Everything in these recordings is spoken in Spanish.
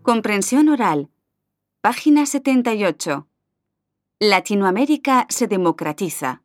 Comprensión oral. Página 78. Latinoamérica se democratiza.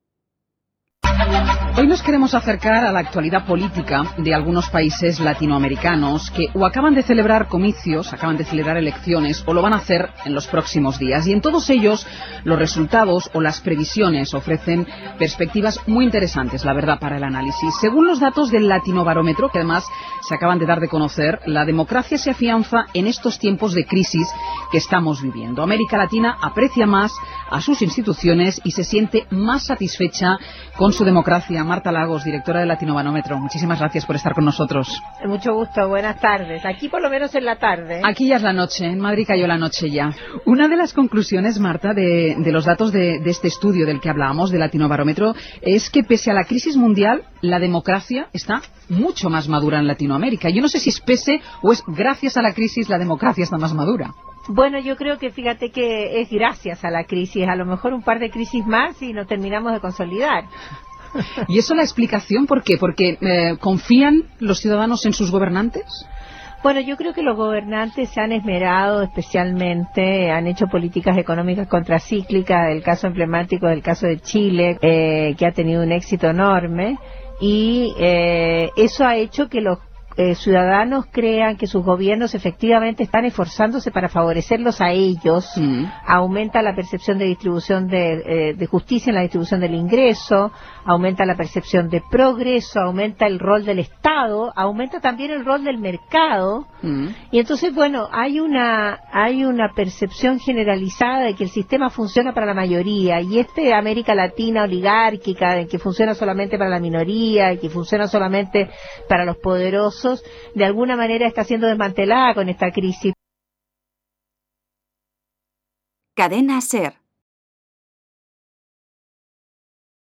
Hoy nos queremos acercar a la actualidad política de algunos países latinoamericanos que o acaban de celebrar comicios, acaban de celebrar elecciones o lo van a hacer en los próximos días. Y en todos ellos los resultados o las previsiones ofrecen perspectivas muy interesantes, la verdad, para el análisis. Según los datos del Latinobarómetro, que además se acaban de dar de conocer, la democracia se afianza en estos tiempos de crisis que estamos viviendo. América Latina aprecia más a sus instituciones y se siente más satisfecha con su democracia. Marta Lagos, directora del Latinobarómetro, muchísimas gracias por estar con nosotros. Mucho gusto, buenas tardes. Aquí por lo menos en la tarde. Aquí ya es la noche, en Madrid cayó la noche ya. Una de las conclusiones, Marta, de los datos de este estudio del que hablábamos, del Latinobarómetro, es que pese a la crisis mundial, la democracia está mucho más madura en Latinoamérica. Yo no sé si es pese o es gracias a la crisis la democracia está más madura. Bueno, yo creo que fíjate que es gracias a la crisis, a lo mejor un par de crisis más y nos terminamos de consolidar. ¿Y eso la explicación por qué? ¿Porque confían los ciudadanos en sus gobernantes? Bueno, yo creo que los gobernantes se han esmerado especialmente, han hecho políticas económicas contracíclicas, el caso emblemático del caso de Chile, que ha tenido un éxito enorme, y eso ha hecho que los ciudadanos crean que sus gobiernos efectivamente están esforzándose para favorecerlos a ellos. Aumenta la percepción de distribución de justicia en la distribución del ingreso, aumenta la percepción de progreso, aumenta el rol del Estado, aumenta también el rol del mercado, y entonces, bueno, hay una percepción generalizada de que el sistema funciona para la mayoría, y América Latina oligárquica, de que funciona solamente para la minoría, que funciona solamente para los poderosos, de alguna manera está siendo desmantelada con esta crisis. Cadena SER.